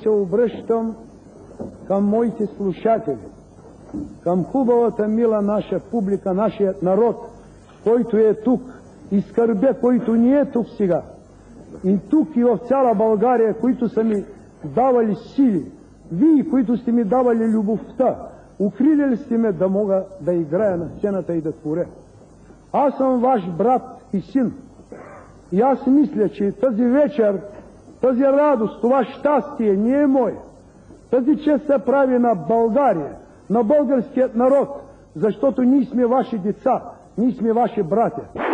се обръщам към моите слушатели, към хубавата, мила наша публика, нашият народ, който е тук, и скърбя, който ни е тук сега. И тук, и в цяла България, които са ми давали сили, вие, които сте ми давали любовта, укрили сте ме да мога да играя на сцената и да творя. Аз съм ваш брат и син. И аз мисля, че тази вечер, тази радост, това щастие не е мое. Тази чест се прави на България, на българският народ, защото ние сме ваши деца, ние сме ваши братя.